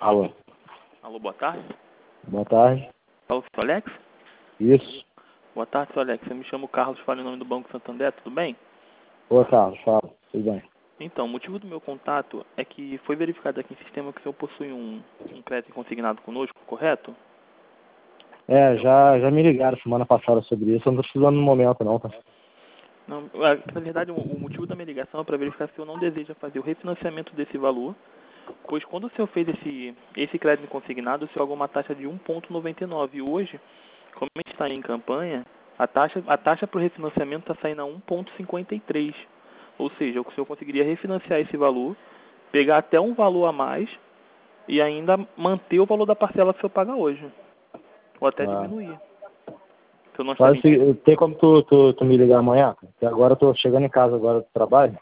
Alô. Alô, boa tarde. Boa tarde. Alô, seu Alex? Isso. Boa tarde, seu Alex. Eu me chamo Carlos, falo em nome do Banco Santander, tudo bem? Ô, Carlos, fala. Tudo bem. Então, o motivo do meu contato é que foi verificado aqui em sistema que o senhor possui um crédito consignado conosco, correto? Já me ligaram semana passada sobre isso. Eu não tô precisando no momento, não, tá? Não, na verdade, o motivo da minha ligação é para verificar se o senhor não deseja fazer o refinanciamento desse valor, pois quando o senhor fez esse crédito consignado, o senhor pagou uma taxa de 1,99. E hoje, como a gente está em campanha, a taxa para o refinanciamento está saindo a 1,53. Ou seja, o senhor conseguiria refinanciar esse valor, pegar até um valor a mais e ainda manter o valor da parcela que o senhor paga hoje. Ou até Ah. diminuir. O senhor não está mentindo? Tem como tu me ligar amanhã? Porque agora eu tô chegando em casa agora do trabalho.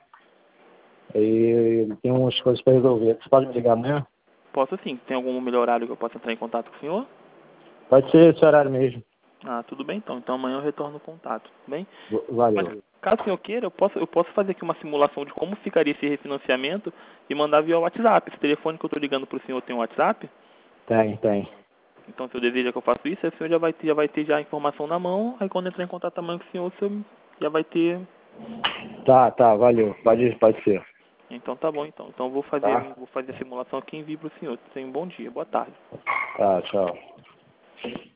E tem umas coisas pra resolver. Você pode me ligar amanhã? Posso sim. Tem algum melhor horário que eu possa entrar em contato com o senhor? Pode ser esse horário mesmo. Ah, tudo bem então. Então amanhã eu retorno o contato, tudo bem? Valeu. Mas caso o senhor queira, eu posso fazer aqui uma simulação de como ficaria esse refinanciamento e mandar via WhatsApp. Esse telefone que eu estou ligando para o senhor tem um WhatsApp? Tem. Então, se o senhor deseja que eu faça isso, aí o senhor já vai ter a informação na mão. Aí quando entrar em contato amanhã com o senhor já vai ter. Tá, valeu. Pode ser. Então tá bom então. Então eu vou fazer Tá? a simulação aqui e envio para o senhor. Tenha um bom dia, boa tarde. Tá, tchau.